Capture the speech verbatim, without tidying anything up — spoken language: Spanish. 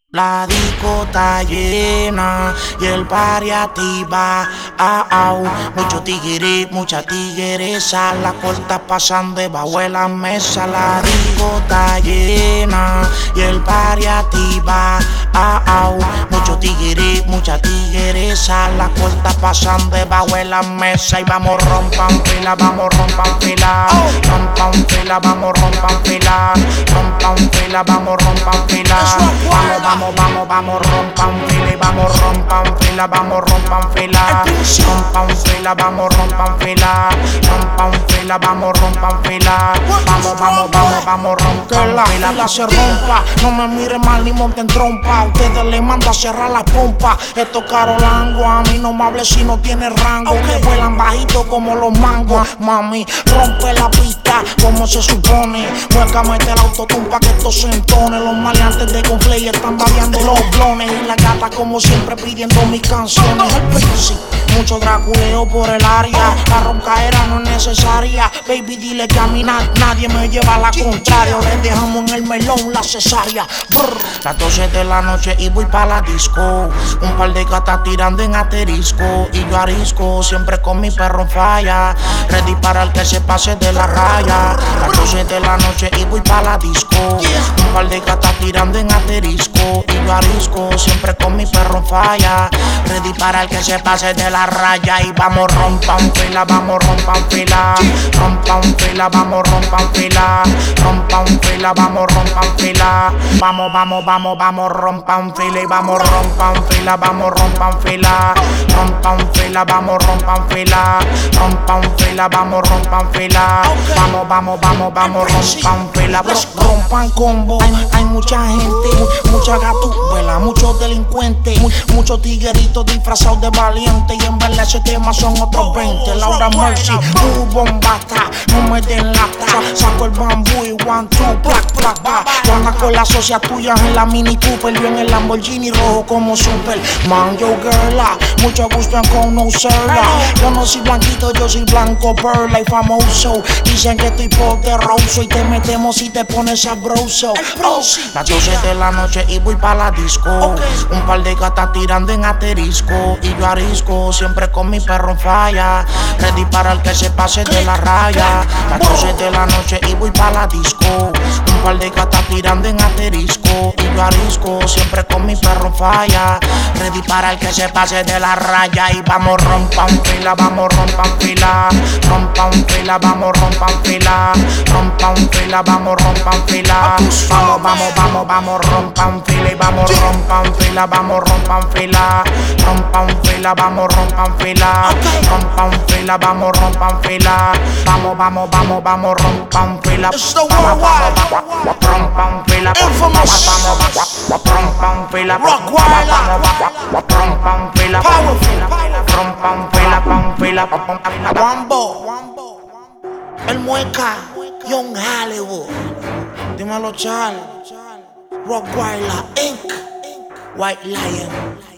La disco está llena y el party activa. Ah, ah, mucho tigre, mucha tigresa. La corta pasando debajo de la mesa. La disco está llena y el party activa. Ah, ah, mucho tigre, mucha tigresa. La corta pasando debajo de la mesa. Y vamos rompan fila, vamos rompan fila. Rompan fila, vamos rompan fila. Rompan fila, vamos rompan fila. Vamos, vamos. Vamos, vamos, vamos, rompan fila y vamos, rompan fila, vamos, rompan fila. Rompan fila, vamos, rompan fila. Rompan fila, vamos, rompan fila. Vamos, vamos, vamos, vamos, rompan la fila se rompa. No me mire mal ni monten trompa. Ustedes le mando a cerrar la pompa. Esto carolango, a mí no me hable si no tiene rango. Que vuelan bajito como los mangos. Mami, rompe la pista como se supone. Muécame el autotune pa' que esto se entone. Los maleantes de Conflay están babeando los blones. Y la gata como siempre pidiendo mis canciones. Sí, mucho draculeo por el área. La roncaera no es necesaria. Baby, dile que a mí na nadie me lleva a la contraria. Le dejamos en el melón la cesárea. Brr. Las doce de la noche y voy pa' la disco. Un par de gatas tirando en asterisco. Y yo arisco, siempre con mi perro en falla. Ready para el que se pase de la raya. Las doce de la noche y voy pa' la disco. Un par de gatas tirando en asterisco. Y yo arisco, siempre con mi perro en falla. Ready para el que se pase de la raya. Y vamos rompan fila, vamos rompan fila. Rompan fila, vamos rompan fila. Rompan fila, vamos rompan fila. Vamos, vamos, vamos, vamos, rompan fila. Y vamos rompan fila, vamos rompan fila. Rompan fila, vamos rompan fila. Rompan fila, vamos rompan fila. Vamos, vamos, vamos, vamos, rompan fila. Rompan combo. Hay, hay mucha gente, mucha gatúbela, muchos delincuentes, muchos tigueritos disfrazados de valiente. Y en verdad ese tema son otros veinte. Laura Mercy, uh, bombata, no me den lata. Saco el bambú y one, two, black, black, black. Tú andas con las socias tuyas en la Mini Cooper. Yo en el Lamborghini rojo como Superman. Yo girla, mucho gusto en conocerla. Yo no soy blanquito, yo soy blanco, perla y famoso. Dicen que estoy poderoso y te metemos y te pones sabroso. Oh, las doce de la noche y voy pa' la disco. Un par de gatas tirando en asterisco. Y yo arisco, siempre con mi perro en falla. Ready para el que se pase de la raya. Las doce de la noche y voy pa' la disco. Un par de gatas tirando en asterisco. Y yo arisco, siempre con mi perro en falla. Ready para el que se pase de la raya. Y vamos rompan fila, vamos rompan fila. Rompan fila, vamos rompan fila. Rompan fila, vamos rompan fila. Vamos, vamos, vamos, vamos, rompan fila. Y vamos rompan fila, vamos rompan fila. Rompan fila, vamos rompan fila. Rompan fila, vamos rompan fila. Vamos, vamos, vamos, vamos, rompan fila. Vamos, vamos, vamos, rompan fila. Vamos, vamos, rompan fila. Rompan fila. Rompan fila, pan fila, Wambo, el Mueca, Young Hollywood. Dímelo, Chal. Rockweiler Incorporated. White Lion.